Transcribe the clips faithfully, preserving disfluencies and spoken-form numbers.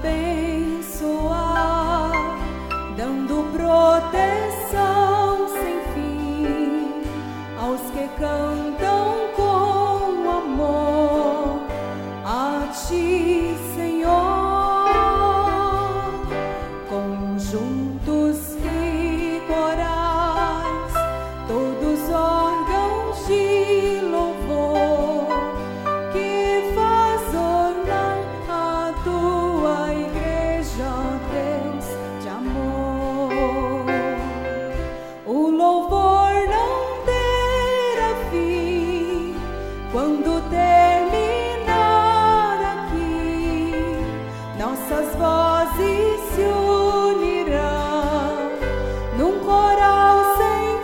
abençoar, dando proteção sem fim aos que cantam com amor a Ti, Senhor. Conjuntos e corais, todos órgãos de louvor, que faz ornar a Tua igreja, Deus de amor. O louvor não terá fim quando terminar aqui. Nossas vozes se unirão num coral sem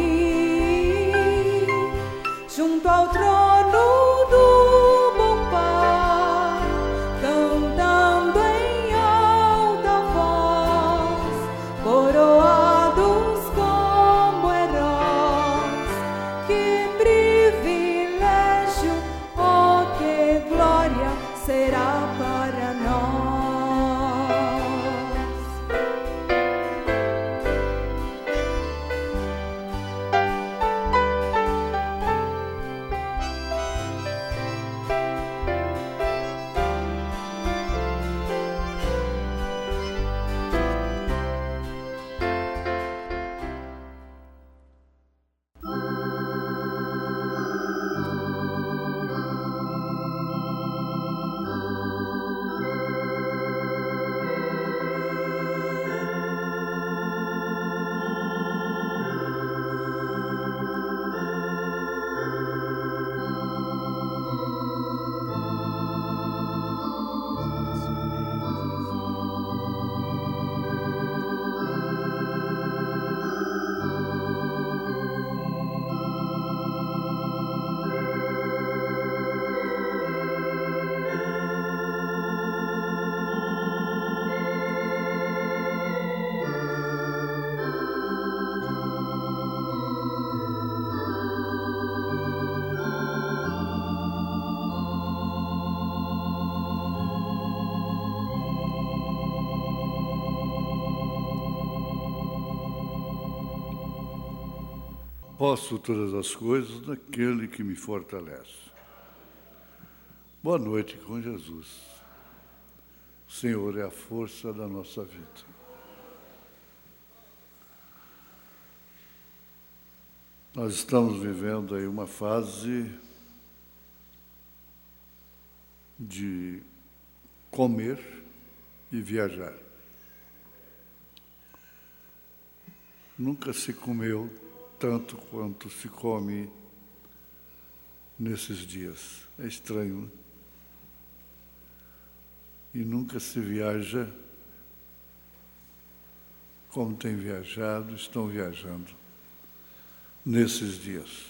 fim, junto ao trono do bom Pai, cantando em alta voz, coroados como heróis. Que privilégio, oh, que glória será para nós. Posso todas as coisas naquele que me fortalece. Boa noite com Jesus. O Senhor é a força da nossa vida. Nós estamos vivendo aí uma fase de comer e viajar. Nunca se comeu tanto quanto se come nesses dias. É estranho, né? E nunca se viaja como tem viajado, estão viajando nesses dias.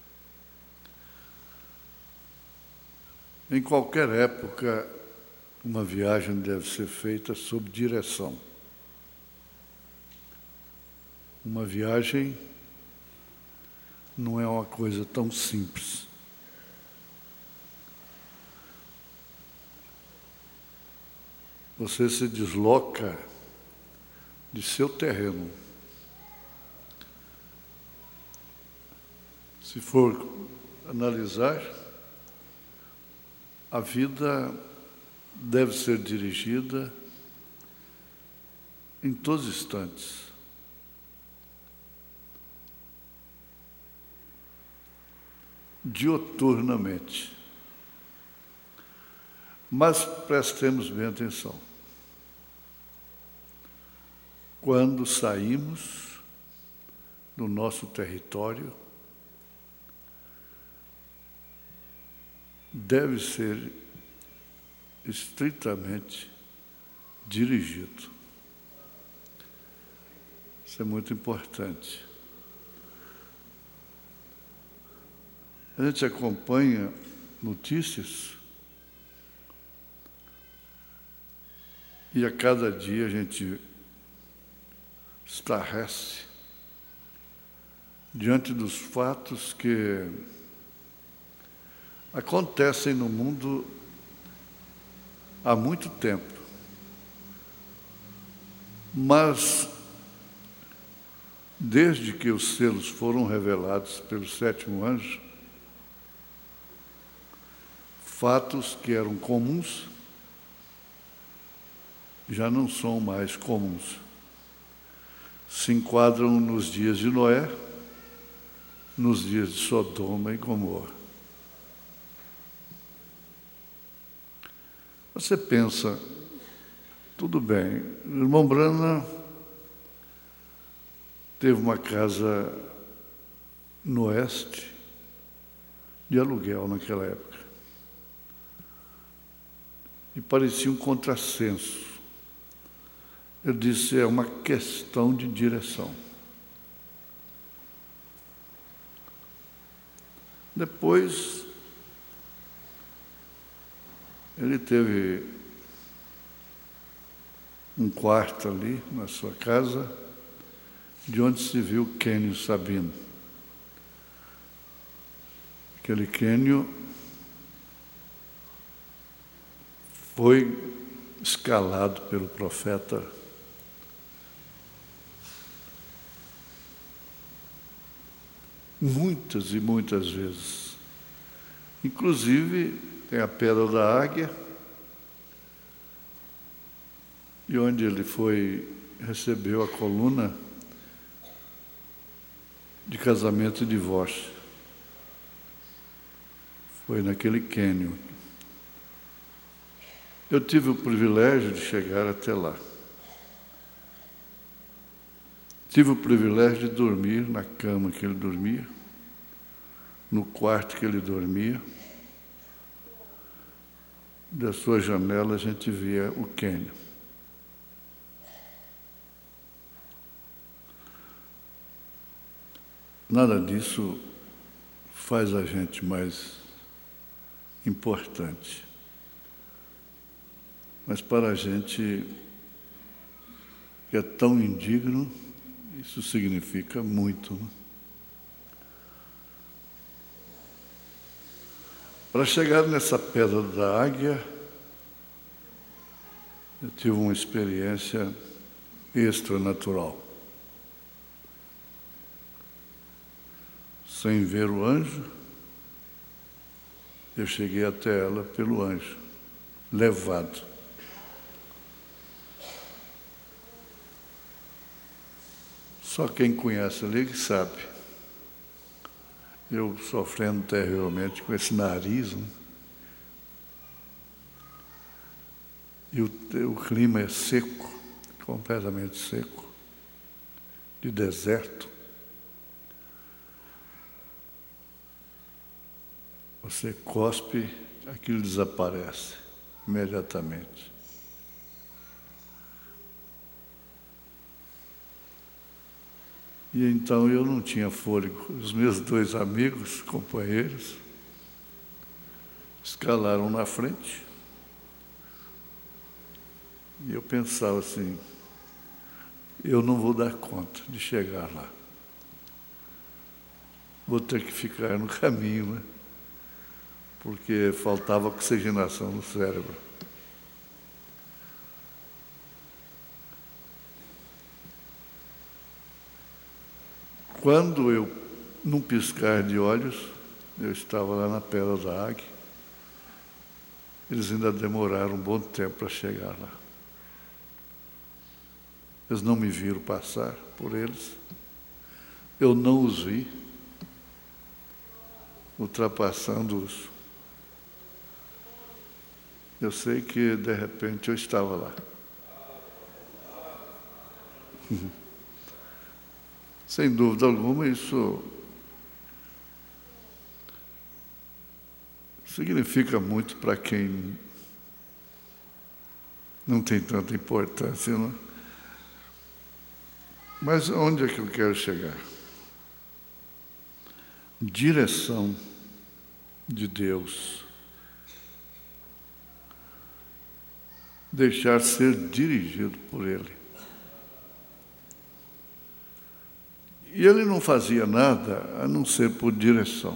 Em qualquer época, uma viagem deve ser feita sob direção. Uma viagem não é uma coisa tão simples. Você se desloca de seu terreno. Se for analisar, a vida deve ser dirigida em todos os instantes. Dioturnamente. Mas prestemos bem atenção. Quando saímos do nosso território, deve ser estritamente dirigido. Isso é muito importante. A gente acompanha notícias e a cada dia a gente estarrece diante dos fatos que acontecem no mundo há muito tempo Mas, desde que os selos foram revelados pelo sétimo anjo, fatos que eram comuns já não são mais comuns. Se enquadram nos dias de Noé, nos dias de Sodoma e Gomorra. Você pensa, tudo bem, o irmão Branham teve uma casa no oeste de aluguel naquela época. E parecia um contrassenso. Eu disse, é uma questão de direção. Depois, ele teve um quarto ali na sua casa, de onde se viu Cânion Sabino. Aquele Cânion foi escalado pelo profeta muitas e muitas vezes. Inclusive, tem a Pedra da Águia, e onde ele foi, recebeu a coluna de casamento e divórcio. Foi naquele cânion. Eu tive o privilégio de chegar até lá. Tive o privilégio de dormir na cama que ele dormia, no quarto que ele dormia. Da sua janela a gente via o cânion. Nada disso faz a gente mais importante. Mas para a gente que é tão indigno, isso significa muito. Né? Para chegar nessa Pedra da Águia, eu tive uma experiência extranatural. Sem ver o anjo, eu cheguei até ela pelo anjo, levado. Só quem conhece ali que sabe. Eu sofrendo terrivelmente com esse nariz, né? E o, o clima é seco, completamente seco, de deserto. Você cospe, aquilo desaparece imediatamente. E então eu não tinha fôlego. Os meus dois amigos, companheiros, escalaram na frente. E eu pensava assim, eu não vou dar conta de chegar lá. Vou ter que ficar no caminho, né? Porque faltava oxigenação no cérebro. Quando eu, num piscar de olhos, eu estava lá na Pedra da Águia, eles ainda demoraram um bom tempo para chegar lá. Eles não me viram passar por eles, eu não os vi, ultrapassando-os. Eu sei que, de repente, eu estava lá. Sem dúvida alguma, isso significa muito para quem não tem tanta importância, não? Mas onde é que eu quero chegar? Direção de Deus. Deixar ser dirigido por Ele. E ele não fazia nada a não ser por direção.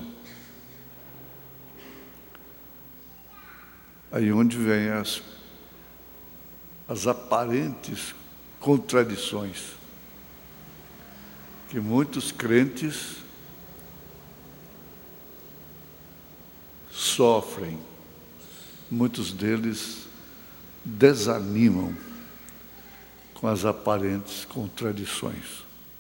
Aí onde vem as, as aparentes contradições que muitos crentes sofrem, muitos deles desanimam com as aparentes contradições.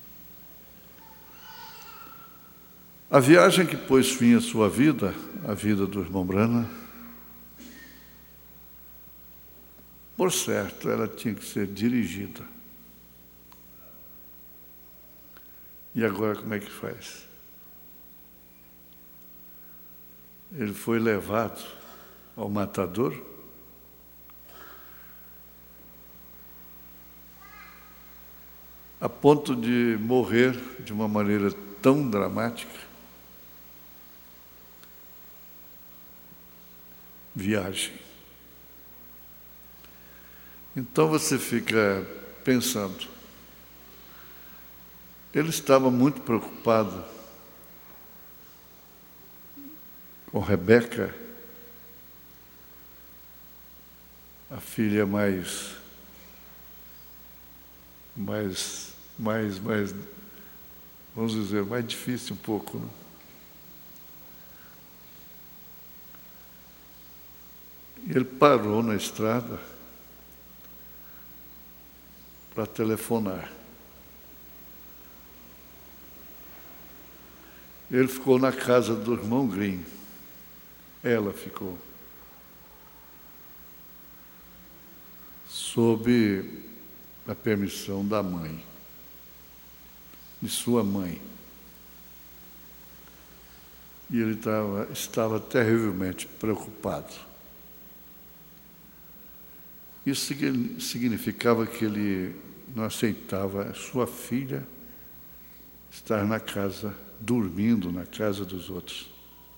A viagem que pôs fim à sua vida, a vida do irmão Branham, por certo, ela tinha que ser dirigida. E agora como é que faz? Ele foi levado ao matadouro, a ponto de morrer de uma maneira tão dramática. Viagem. Então você fica pensando, ele estava muito preocupado com Rebeca, a filha mais, mais, mais, mais, vamos dizer, mais difícil um pouco, né? E ele parou na estrada para telefonar. Ele ficou na casa do irmão Green. Ela ficou. Sob a permissão da mãe, de sua mãe. E ele estava, estava terrivelmente preocupado. Isso significava que ele não aceitava a sua filha estar na casa, dormindo na casa dos outros.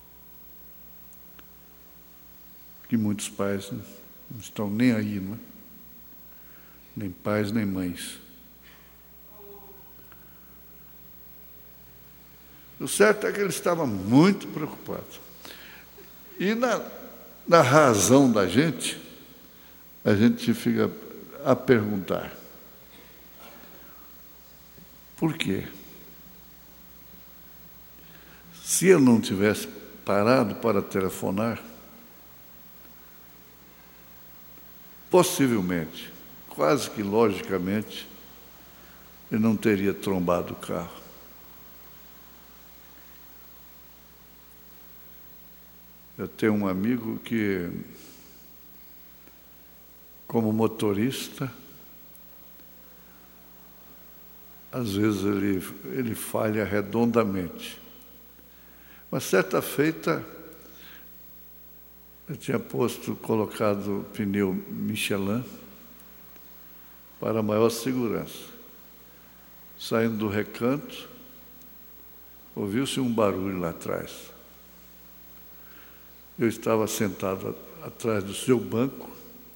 Que muitos pais não estão nem aí, não é? Nem pais, nem mães. O certo é que ele estava muito preocupado. E na, na razão da gente, a gente fica a perguntar, por quê? Se ele não tivesse parado para telefonar, possivelmente, quase que logicamente, ele não teria trombado o carro. Eu tenho um amigo que, como motorista, às vezes ele, ele falha redondamente. Uma certa feita, eu tinha posto, colocado pneu Michelin para maior segurança. Saindo do recanto, ouviu-se um barulho lá atrás. Eu estava sentado atrás do seu banco,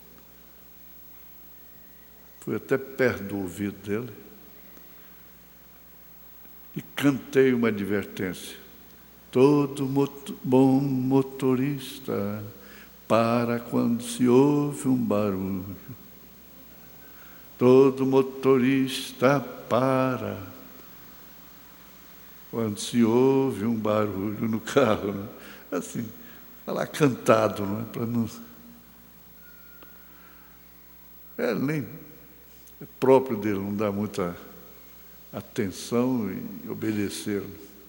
fui até perto do ouvido dele e cantei uma advertência. Todo moto, bom motorista para quando se ouve um barulho. Todo motorista para quando se ouve um barulho no carro. Né? Assim, falar cantado, não é? Para não... É, nem é próprio dele, não dá muita atenção e obedecer.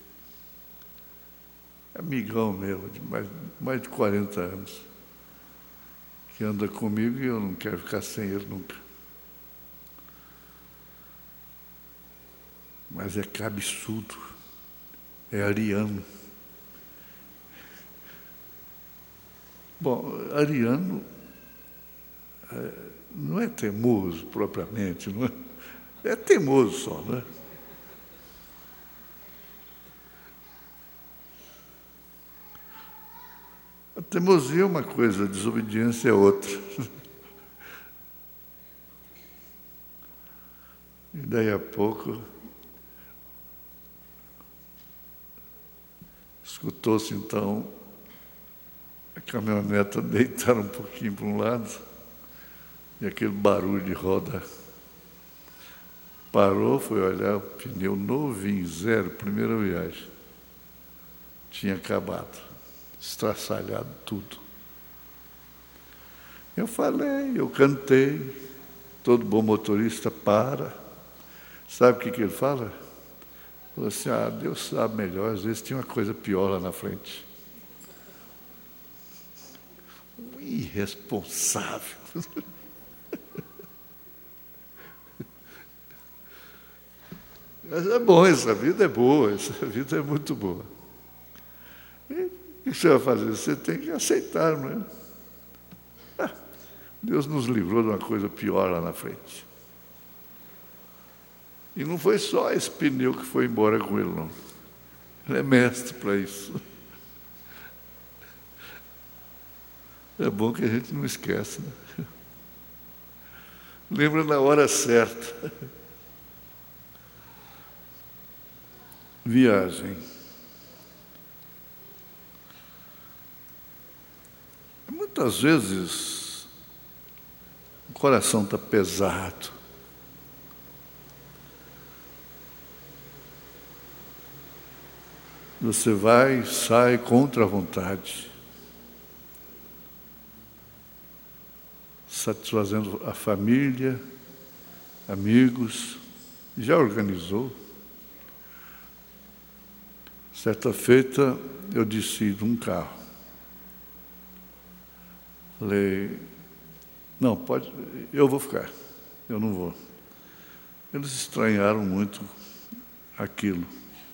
Amigão meu, de mais, mais de quarenta anos, que anda comigo e eu não quero ficar sem ele nunca. Mas é cabeçudo, é ariano. Bom, ariano é, não é teimoso propriamente, não é? É teimoso só, não é? A teimosia é uma coisa, a desobediência é outra. E daí a pouco escutou-se então a caminhoneta deitar um pouquinho para um lado e aquele barulho de roda Parou, foi olhar o pneu novinho, zero, primeira viagem. Tinha acabado, estraçalhado tudo. Eu falei, eu cantei, todo bom motorista para. Sabe o que, que ele fala? Falou assim, ah, Deus sabe melhor, às vezes tinha uma coisa pior lá na frente. Um irresponsável. Mas é bom, essa vida é boa, essa vida é muito boa. E o que você vai fazer? Você tem que aceitar, não é? Ah, Deus nos livrou de uma coisa pior lá na frente. E não foi só esse pneu que foi embora com ele, não. Ele é mestre para isso. É bom que a gente não esquece, né? Lembra na hora certa. Viagem. Muitas vezes o coração está pesado. Você vai e sai contra a vontade, satisfazendo a família, amigos, já organizou. Certa feita, eu desci de um carro. Falei, não, pode, eu vou ficar, eu não vou. Eles estranharam muito aquilo.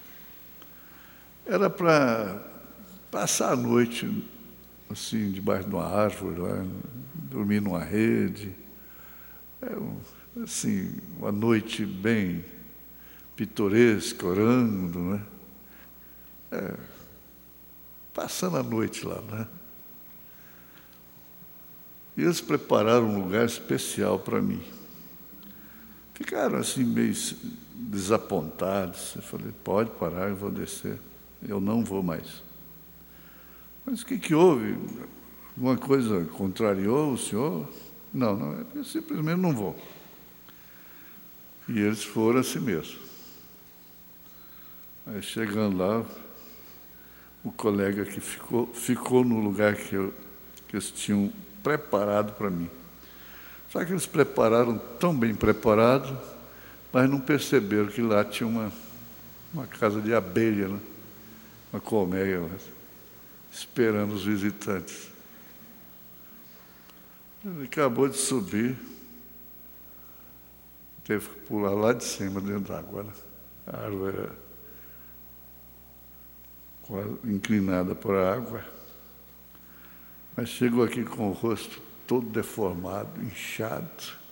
Era para passar a noite, assim, debaixo de uma árvore, lá, dormir numa rede. É, assim, uma noite bem pitoresca, orando, né? É, passando a noite lá, né? E eles prepararam um lugar especial para mim. Ficaram assim meio desapontados. Eu falei, pode parar, eu vou descer. Eu não vou mais. Mas o que, que houve? Alguma coisa contrariou o senhor? Não, não, eu simplesmente não vou. E eles foram assim mesmo. Aí chegando lá, o colega que ficou, ficou no lugar que, eu, que eles tinham preparado para mim. Só que eles prepararam tão bem preparado, mas não perceberam que lá tinha uma, uma casa de abelha, né? Uma colmeia, né? Esperando os visitantes. Ele acabou de subir, teve que pular lá de cima, dentro da água. Né? A árvore era quase inclinada para a água. Mas chegou aqui com o rosto todo deformado, inchado.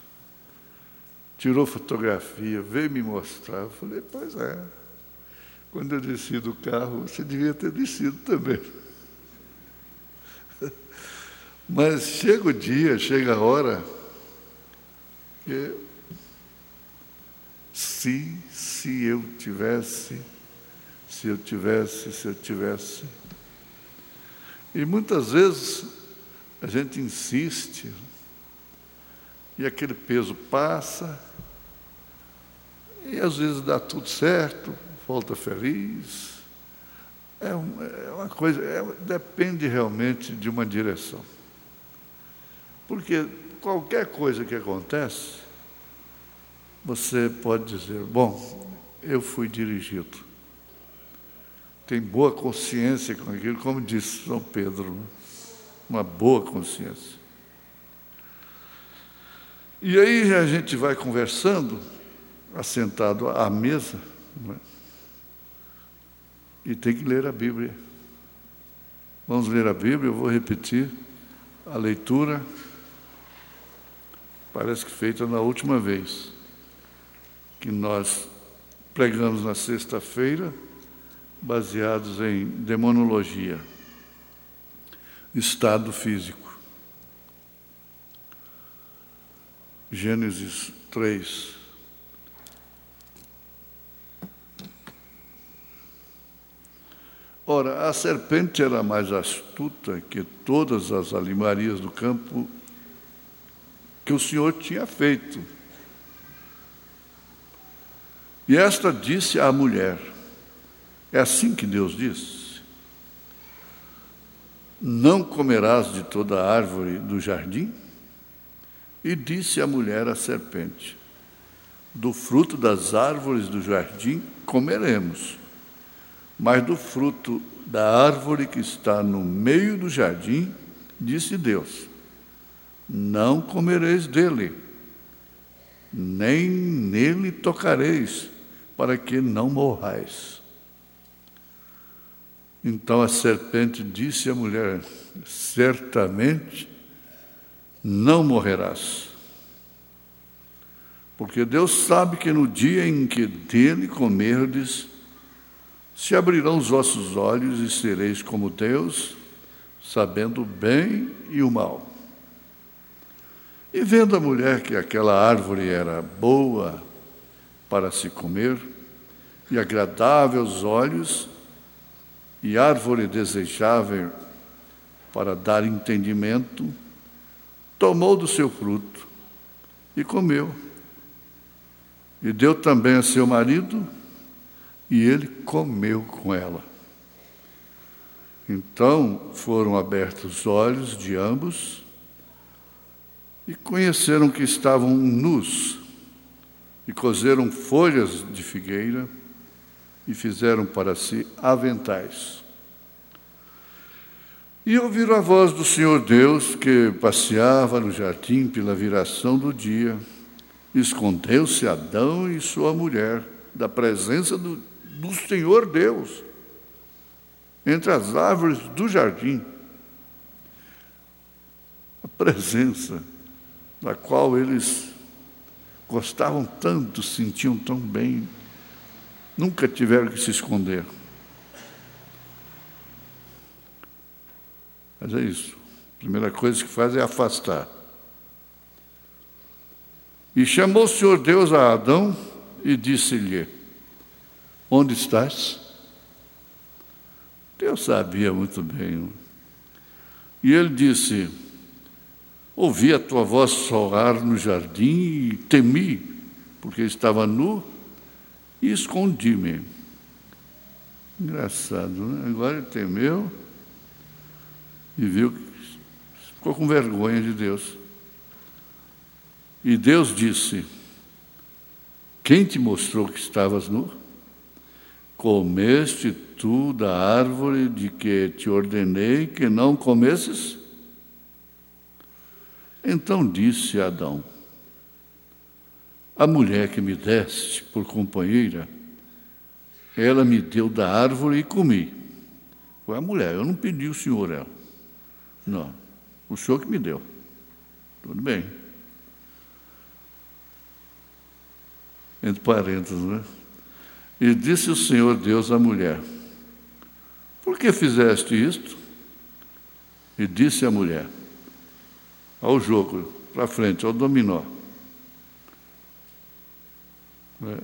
Tirou fotografia, veio me mostrar. Eu falei, pois é. Quando eu desci do carro, você devia ter descido também. Mas chega o dia, chega a hora, que se, se eu tivesse, se eu tivesse, se eu tivesse. E muitas vezes a gente insiste, e aquele peso passa, e às vezes dá tudo certo, volta feliz. É, um, é uma coisa, é, depende realmente de uma direção. Porque qualquer coisa que acontece, você pode dizer, bom, eu fui dirigido. Tem boa consciência com aquilo, como disse São Pedro, né? Uma boa consciência. E aí a gente vai conversando, assentado à mesa, não é? E tem que ler a Bíblia. Vamos ler a Bíblia, eu vou repetir a leitura, parece que feita na última vez, que nós pregamos na sexta-feira, baseados em demonologia, estado físico. Gênesis três. Ora, a serpente era mais astuta que todas as alimarias do campo que o Senhor tinha feito. E esta disse à mulher, é assim que Deus diz: não comerás de toda a árvore do jardim? E disse a mulher à serpente, do fruto das árvores do jardim comeremos, mas do fruto da árvore que está no meio do jardim, disse Deus, não comereis dele, nem nele tocareis, para que não morrais. Então a serpente disse à mulher, certamente não morrerás, porque Deus sabe que no dia em que dele comerdes, se abrirão os vossos olhos e sereis como Deus, sabendo o bem e o mal. E vendo a mulher que aquela árvore era boa para se comer, e agradável aos olhos, e árvore desejável para dar entendimento, tomou do seu fruto e comeu. E deu também a seu marido, e ele comeu com ela. Então foram abertos os olhos de ambos, e conheceram que estavam nus, e coseram folhas de figueira, e fizeram para si aventais. E ouviram a voz do Senhor Deus, que passeava no jardim pela viração do dia. Escondeu-se Adão e sua mulher da presença do, do Senhor Deus, entre as árvores do jardim. A presença da qual eles gostavam tanto, sentiam tão bem, nunca tiveram que se esconder. Mas é isso. A primeira coisa que faz é afastar. E chamou o Senhor Deus a Adão e disse-lhe, onde estás? Deus sabia muito bem. E ele disse, ouvi a tua voz soar no jardim e temi, porque estava nu, e escondi-me. Engraçado, né? Agora ele temeu e viu que ficou com vergonha de Deus. E Deus disse, quem te mostrou que estavas nu? Comeste tu da árvore de que te ordenei que não comesses? Então disse Adão, a mulher que me deste por companheira, ela me deu da árvore e comi. Foi a mulher, eu não pedi o Senhor ela. Não, o Senhor que me deu. Tudo bem. Entre parênteses, né? E disse o Senhor Deus à mulher, por que fizeste isto? E disse a mulher, ao jogo, para frente, ao dominó. É.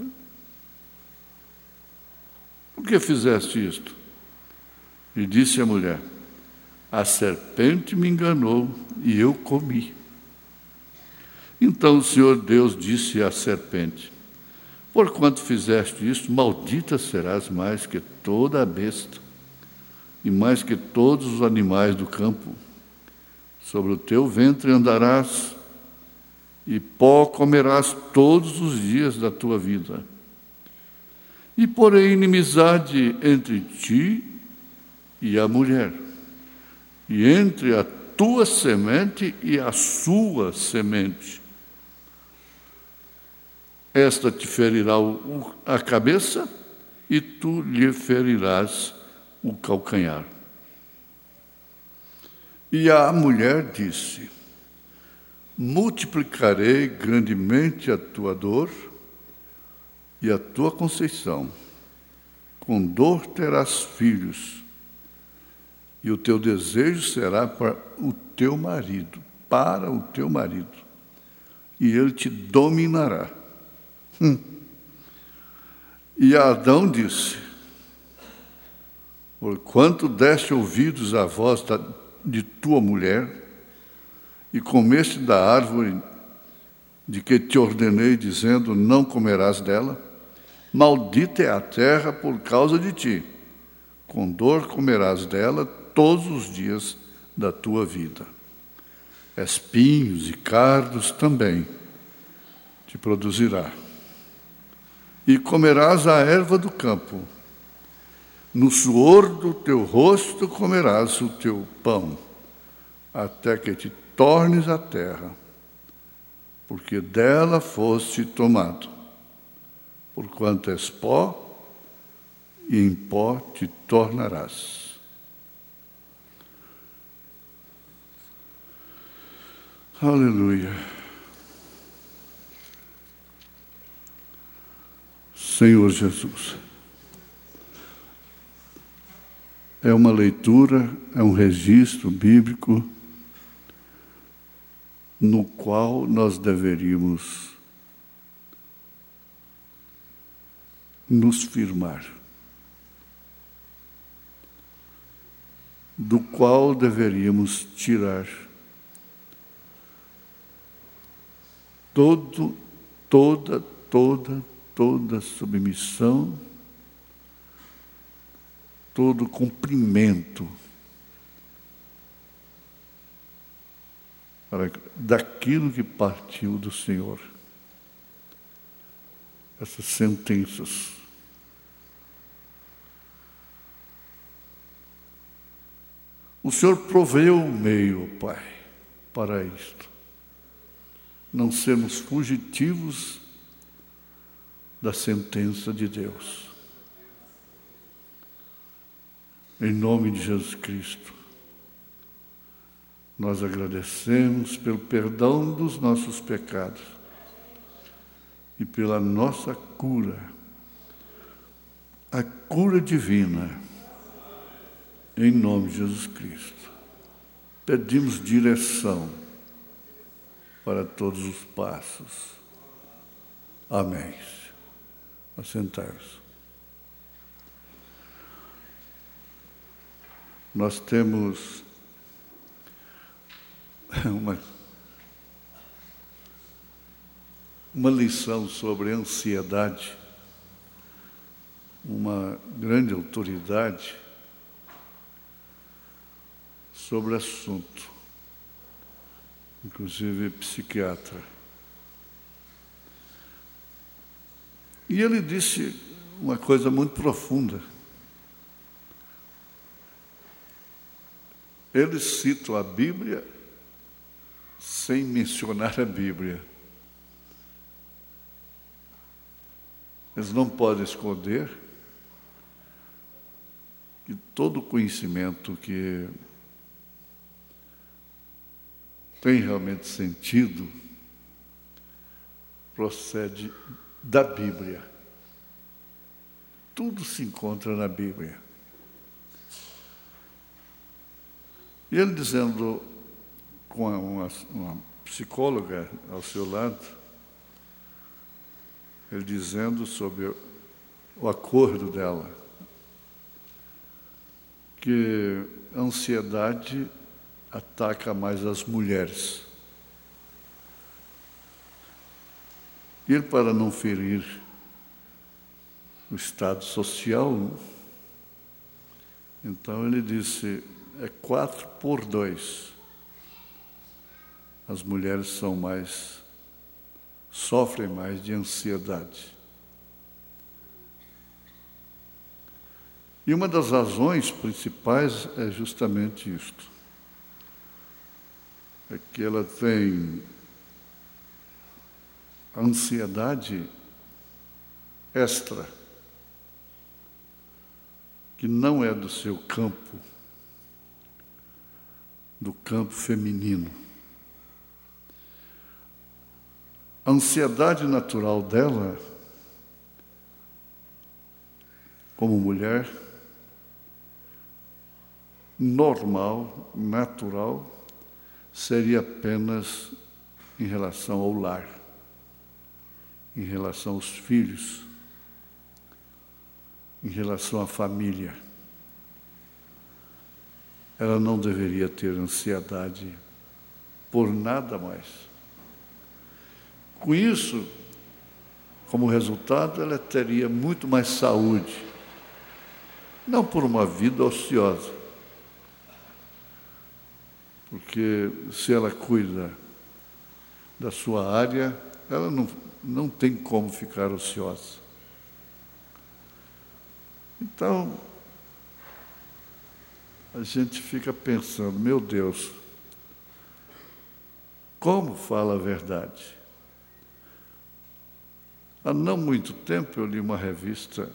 Por que fizeste isto? E disse a mulher, a serpente me enganou e eu comi. Então o Senhor Deus disse à serpente, porquanto fizeste isto, maldita serás mais que toda a besta, e mais que todos os animais do campo. Sobre o teu ventre andarás, e pó comerás todos os dias da tua vida. E porém inimizade entre ti e a mulher, e entre a tua semente e a sua semente. Esta te ferirá o, a cabeça, e tu lhe ferirás o calcanhar. E a mulher disse, multiplicarei grandemente a tua dor e a tua conceição. Com dor terás filhos, e o teu desejo será para o teu marido, para o teu marido, e ele te dominará. Hum. E Adão disse, porquanto deste ouvidos à voz da, de tua mulher, e comeste da árvore de que te ordenei, dizendo, não comerás dela, Maldita é a terra por causa de ti. Com dor comerás dela todos os dias da tua vida. Espinhos e cardos também te produzirá. E comerás a erva do campo. No suor do teu rosto comerás o teu pão, até que te tornes a terra, porque dela foste tomado. Porquanto és pó, e em pó te tornarás. Aleluia. Senhor Jesus, é uma leitura, é um registro bíblico no qual nós deveríamos nos firmar, do qual deveríamos tirar todo, toda, toda, toda submissão, todo cumprimento para, daquilo que partiu do Senhor. Essas sentenças. O Senhor proveu o meio, Pai, para isto. Não sermos fugitivos da sentença de Deus. Em nome de Jesus Cristo, nós agradecemos pelo perdão dos nossos pecados e pela nossa cura, a cura divina, em nome de Jesus Cristo. Pedimos direção para todos os passos. Amém. Assentai-vos. Nós temos uma, uma lição sobre ansiedade, uma grande autoridade sobre o assunto, inclusive psiquiatra. E ele disse uma coisa muito profunda. Eles citam a Bíblia sem mencionar a Bíblia. Eles não podem esconder que todo conhecimento que tem realmente sentido procede da Bíblia. Tudo se encontra na Bíblia. E ele dizendo, com uma, uma psicóloga ao seu lado, ele dizendo sobre o acordo dela, que a ansiedade ataca mais as mulheres. E ele, para não ferir o estado social, então ele disse, é quatro por dois. As mulheres são mais, sofrem mais de ansiedade. E uma das razões principais é justamente isto. É que ela tem ansiedade extra, que não é do seu campo, do campo feminino. A ansiedade natural dela, como mulher, normal, natural, seria apenas em relação ao lar, em relação aos filhos, em relação à família. Ela não deveria ter ansiedade por nada mais. Com isso, Como resultado, ela teria muito mais saúde, não por uma vida ociosa, porque se ela cuida da sua área, ela não, não tem como ficar ociosa. Então, a gente fica pensando, meu Deus, como fala a verdade? Há não muito tempo eu li uma revista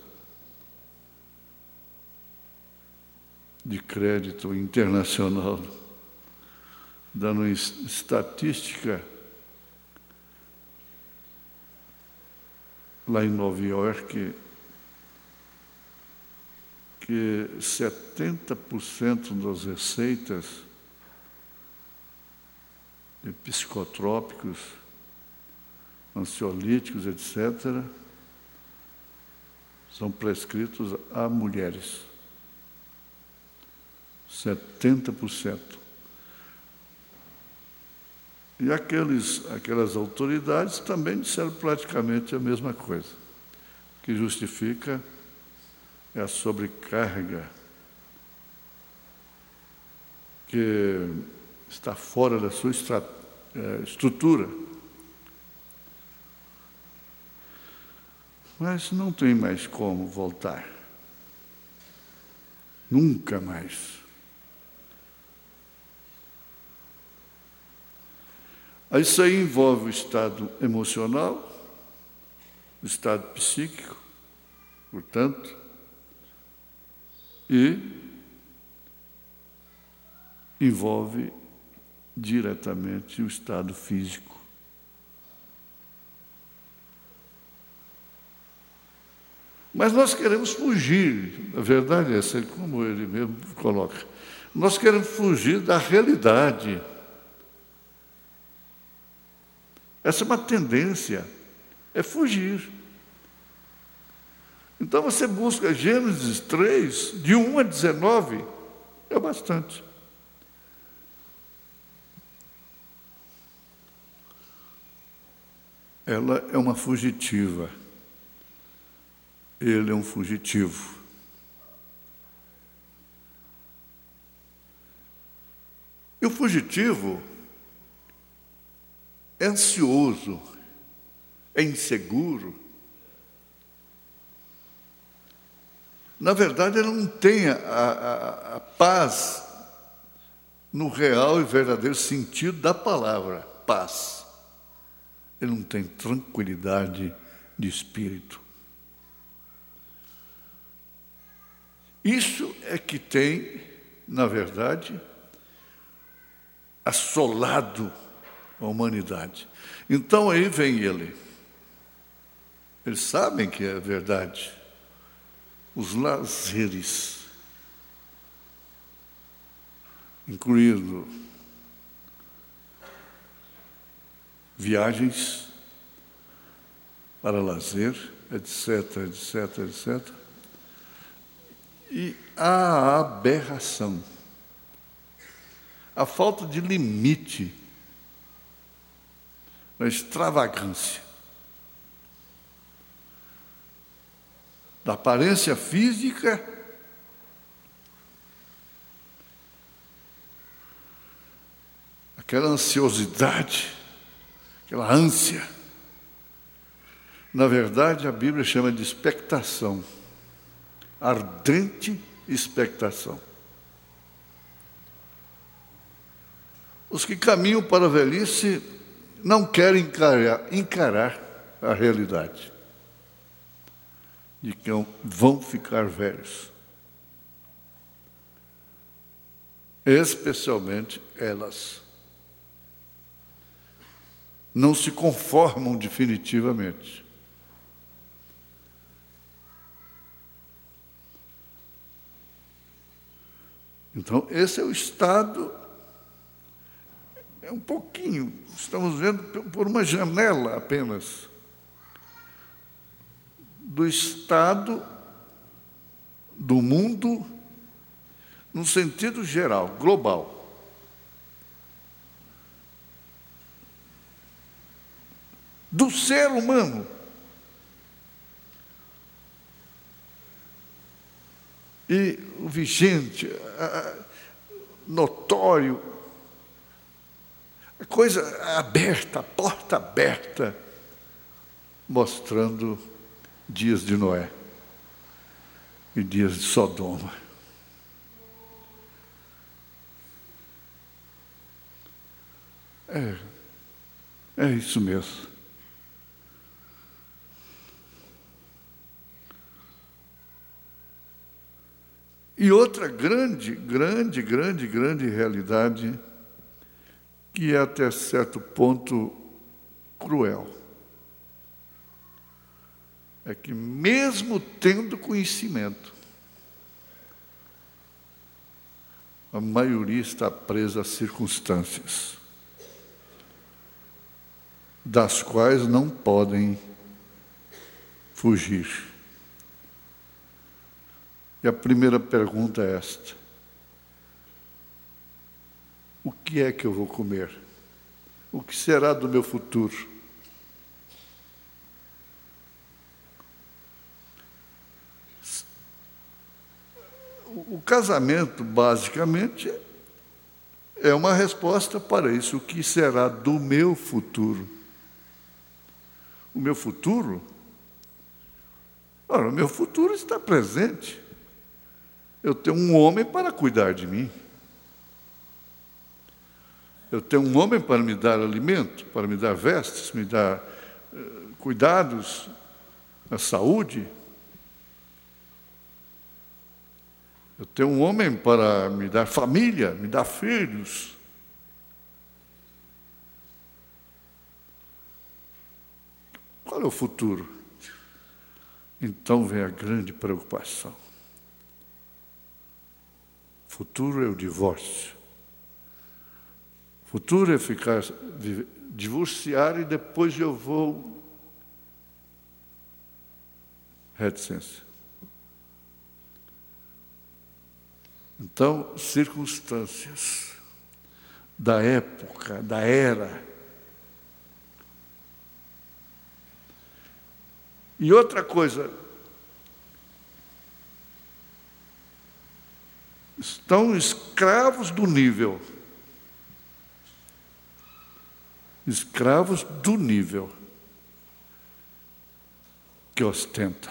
de crédito internacional, dando estatística lá em Nova York, que setenta por cento das receitas de psicotrópicos, ansiolíticos, etcétera, são prescritos a mulheres. setenta por cento. E aqueles, aquelas autoridades também disseram praticamente a mesma coisa. O que justifica é a sobrecarga que está fora da sua estra, é, estrutura. Mas não tem mais como voltar. Nunca mais. Isso aí envolve o estado emocional, o estado psíquico, portanto, e envolve diretamente o estado físico. Mas nós queremos fugir, a verdade é essa, como ele mesmo coloca, nós queremos fugir da realidade. Essa é uma tendência, é fugir. Então você busca Gênesis três, de um a dezenove, é bastante. Ela é uma fugitiva. Ele é um fugitivo. E o fugitivo é ansioso, é inseguro. Na verdade, ele não tem a, a, a paz no real e verdadeiro sentido da palavra, paz. Ele não tem tranquilidade de espírito. Isso é que tem, na verdade, assolado a humanidade. Então aí vem ele. Eles sabem que é verdade. Os lazeres, incluindo viagens para lazer, etc, etc, etcétera. E a aberração, a falta de limite, a extravagância da aparência física, aquela ansiosidade, aquela ânsia. Na verdade, a Bíblia chama de expectação, ardente expectação. Os que caminham para a velhice não querem encarar, encarar a realidade de que vão ficar velhos. Especialmente elas. Não se conformam definitivamente. Então, esse é o estado, é um pouquinho, estamos vendo por uma janela apenas, do estado do mundo, no sentido geral, global. Do ser humano, e o vigente, notório, a coisa aberta, a porta aberta, mostrando dias de Noé e dias de Sodoma. É, é isso mesmo. E outra grande, grande, grande, grande realidade, que é até certo ponto cruel, é que mesmo tendo conhecimento, a maioria está presa às circunstâncias, das quais não podem fugir. E a primeira pergunta é esta: o que é que eu vou comer? O que será do meu futuro? O casamento, basicamente, é uma resposta para isso. O que será do meu futuro? O meu futuro? Ora, o meu futuro está presente. Eu tenho um homem para cuidar de mim. Eu tenho um homem para me dar alimento, para me dar vestes, me dar uh, cuidados, a saúde. Eu tenho um homem para me dar família, me dar filhos. Qual é o futuro? Então vem a grande preocupação. Futuro é o divórcio. Futuro é ficar, divorciar e depois eu vou... reticência. Então, circunstâncias da época, da era. E outra coisa, estão escravos do nível. Escravos do nível que ostenta.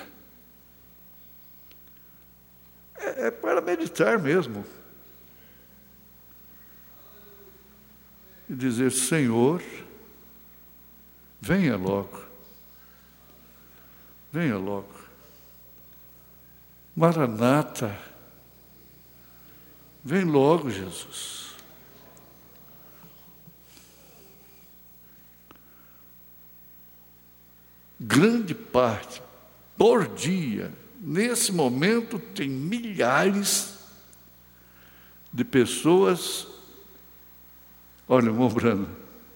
É, é para meditar mesmo. E dizer: Senhor, venha logo. Venha logo. Maranata. Vem logo, Jesus. Grande parte, por dia, nesse momento, tem milhares de pessoas, olha, irmão Brando,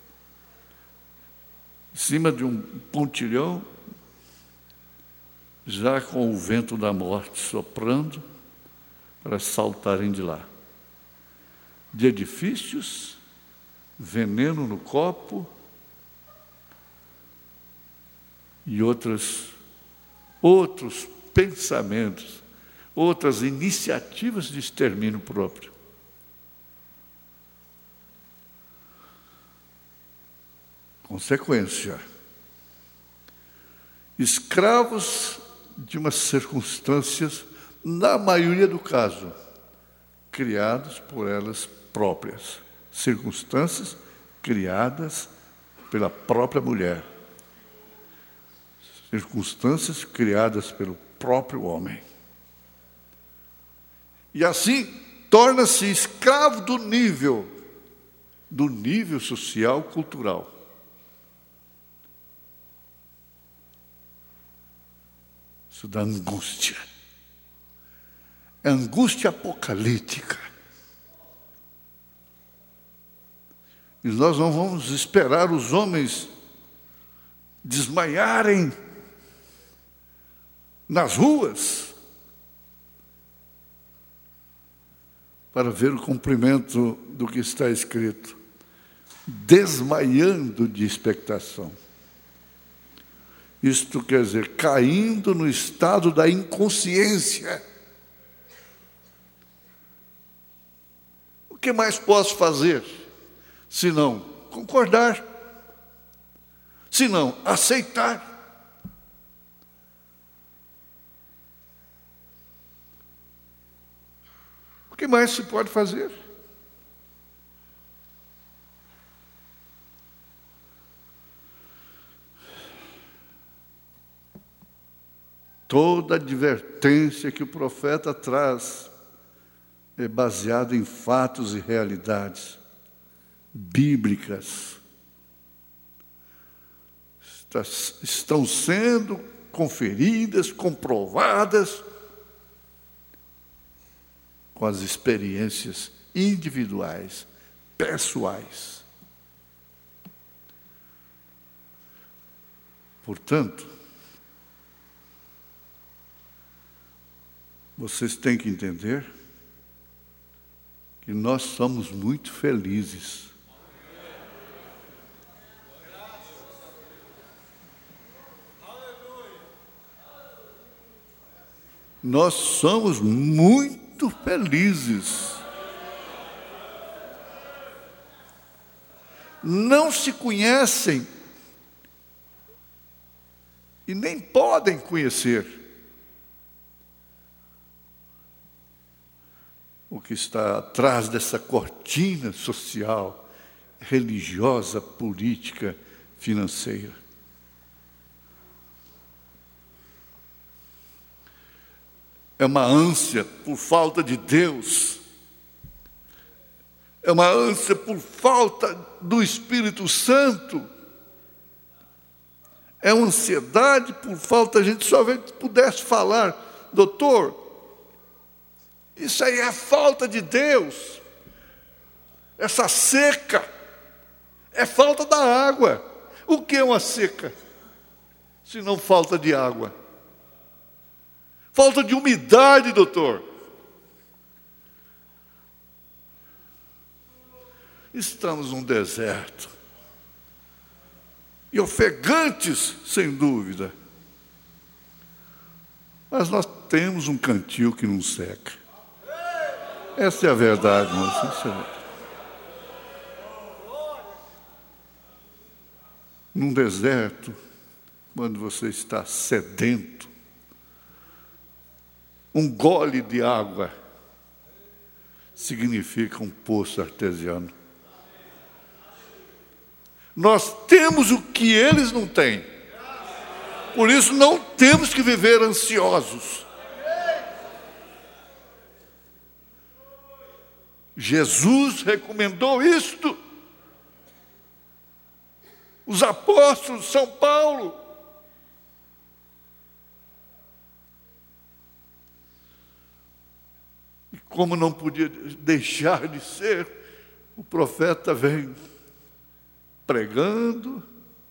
em cima de um pontilhão, já com o vento da morte soprando, para saltarem de lá. De edifícios, veneno no copo, e outras, outros pensamentos, outras iniciativas de extermínio próprio. Consequência: escravos de umas circunstâncias, na maioria do caso, criadas por elas próprias. Circunstâncias criadas pela própria mulher. Circunstâncias criadas pelo próprio homem. E assim, torna-se escravo do nível, do nível social, cultural. Isso dá angústia. É angústia apocalíptica. E nós não vamos esperar os homens desmaiarem nas ruas para ver o cumprimento do que está escrito, desmaiando de expectação. Isto quer dizer, caindo no estado da inconsciência. que mais posso fazer se não concordar, se não aceitar? O que mais se pode fazer? Toda advertência que o profeta traz é baseada em fatos e realidades bíblicas. Está, estão sendo conferidas, comprovadas com as experiências individuais, pessoais. Portanto, vocês têm que entender que nós somos muito felizes. Nós somos muito felizes. Não se conhecem e nem podem conhecer o que está atrás dessa cortina social, religiosa, política, financeira. É uma ânsia por falta de Deus. É uma ânsia por falta do Espírito Santo. É uma ansiedade por falta, a gente só pudesse falar, doutor, isso aí é falta de Deus. Essa seca é falta da água. O que é uma seca? Se não falta de água. Falta de umidade, doutor. Estamos num deserto. E ofegantes, sem dúvida. Mas nós temos um cantil que não seca. Essa é a verdade, irmãos. Num deserto, quando você está sedento, um gole de água significa um poço artesiano. Nós temos o que eles não têm. Por isso não temos que viver ansiosos. Jesus recomendou isto. Os apóstolos, São Paulo. E como não podia deixar de ser, o profeta vem pregando,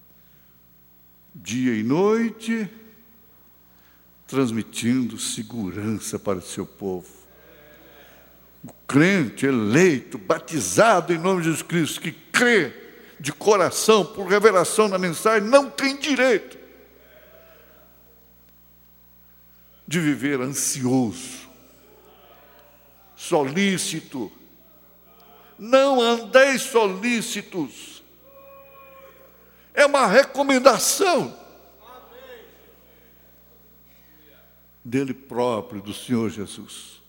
dia e noite, transmitindo segurança para o seu povo. O crente eleito, batizado em nome de Jesus Cristo, que crê de coração, por revelação na mensagem, não tem direito de viver ansioso, solícito. Não andeis solícitos. É uma recomendação dele próprio, do Senhor Jesus.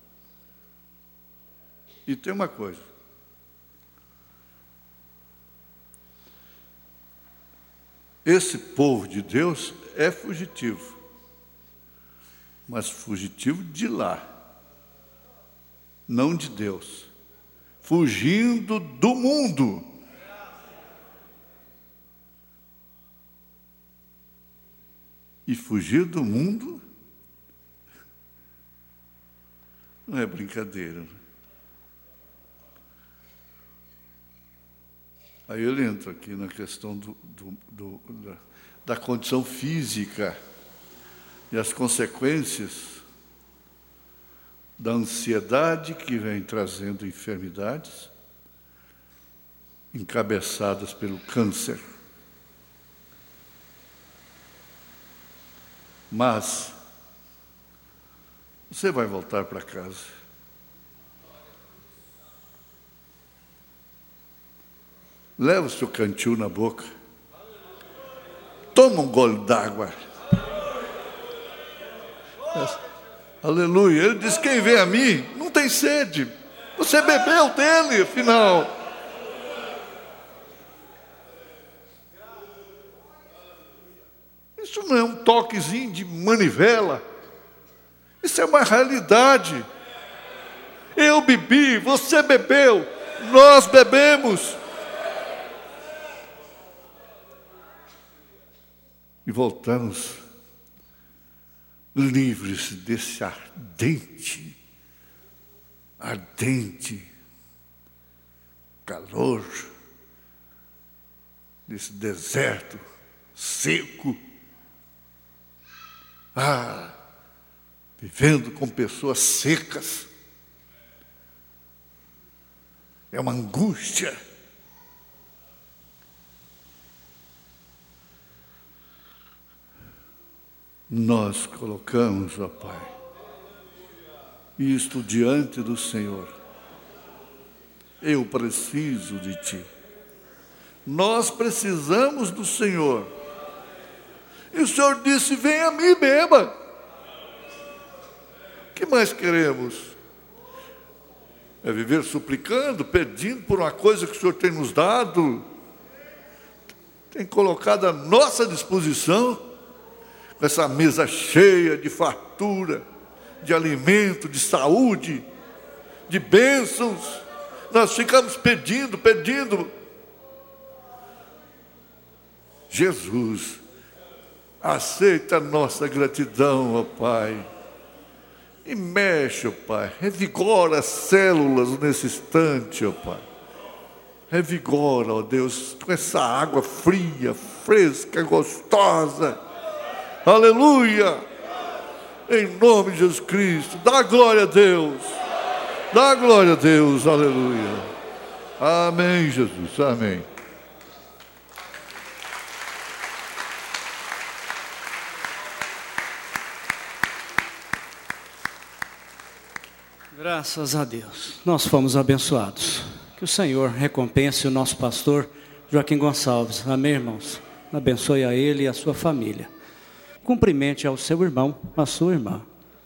E tem uma coisa. Esse povo de Deus é fugitivo. Mas fugitivo de lá. Não de Deus. Fugindo do mundo. E fugir do mundo não é brincadeira. Aí ele entra aqui na questão do, do, do, da, da condição física e as consequências da ansiedade que vem trazendo enfermidades encabeçadas pelo câncer. Mas você vai voltar para casa. leva o seu cantil na boca. Toma um gole d'água. Aleluia. Ele diz: quem vem a mim não tem sede. Você bebeu dele, afinal. Isso não é um toquezinho de manivela. Isso é uma realidade. Eu bebi, você bebeu, nós bebemos. E voltamos livres desse ardente, ardente calor, desse deserto seco. Ah, vivendo com pessoas secas. É uma angústia. Nós colocamos, ó Pai, isto diante do Senhor. Eu preciso de Ti. Nós precisamos do Senhor. E o Senhor disse: venha a mim, beba. O que mais queremos? É viver suplicando, pedindo por uma coisa que o Senhor tem nos dado, tem colocado à nossa disposição, com essa mesa cheia de fartura, de alimento, de saúde, de bênçãos. Nós ficamos pedindo, pedindo. Jesus, aceita a nossa gratidão, ó Pai. E mexe, ó Pai, revigora as células nesse instante, ó Pai. Revigora, ó Deus, com essa água fria, fresca, gostosa. Aleluia! Em nome de Jesus Cristo, dá glória a Deus. Dá glória a Deus, aleluia. Amém, Jesus, amém. Graças a Deus, nós fomos abençoados. Que o Senhor recompense o nosso pastor Joaquim Gonçalves. Amém, irmãos? Abençoe a ele e a sua família. Cumprimente ao seu irmão, a sua irmã.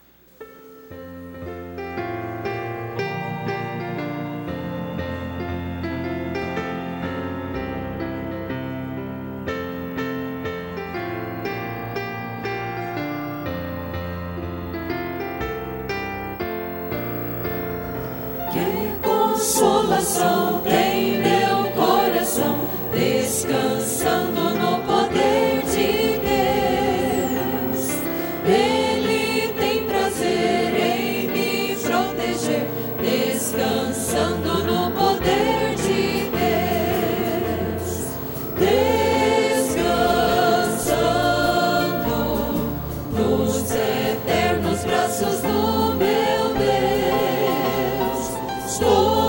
Consolação tem meu coração, descansando no poder de Deus. Ele tem prazer em me proteger, descansando no poder de Deus. Descansando nos eternos braços do meu Deus. Estou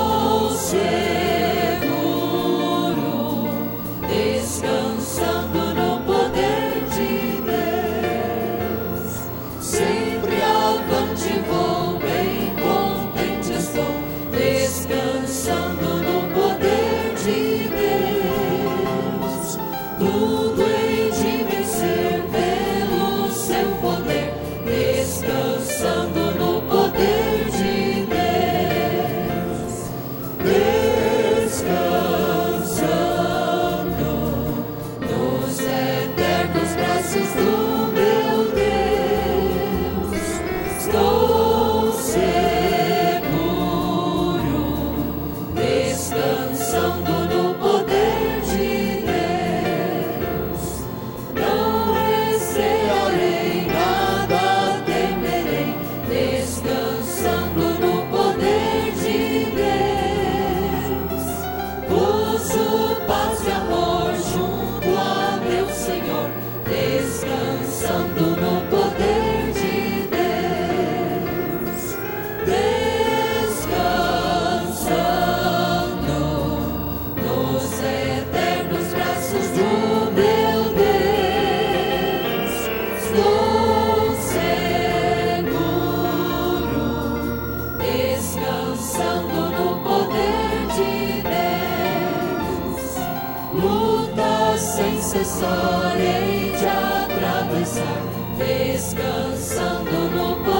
descansando no poder de Deus. Sempre avante vou, bem contente estou, descansando no poder de Deus. Tudo hei de vencer pelo seu poder, descansando no poder de Deus. Descansando nos eternos braços do meu Deus. Estou seguro, descansando no poder de Deus. Não recearei, nada temerei, descansando no poder de Deus. Uso paz e amor junto a meu Senhor, descansando no poder de Deus. Descansando nos eternos braços do meu Deus. Estou seguro, descansando no poder de Deus. cessarei de atravessar, descansando no poder